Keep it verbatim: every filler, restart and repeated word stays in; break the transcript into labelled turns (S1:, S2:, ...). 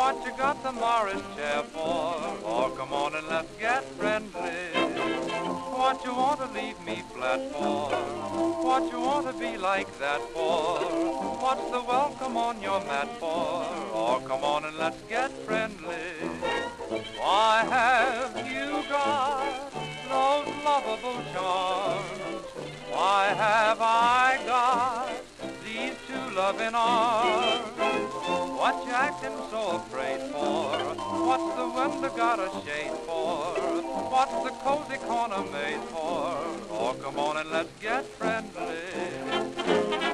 S1: what you got the Morris chair for? Oh, come on and let's get friendly. What you want to leave me flat for? What you want to be like that for? What's the welcome on your mat for? Oh, come on and let's get friendly. Why have you got those lovable charms? Why have I got these two loving arms? What you acting so afraid for? What's the window got a shade for? What's the cozy corner made for? Oh, come on and let's get friendly.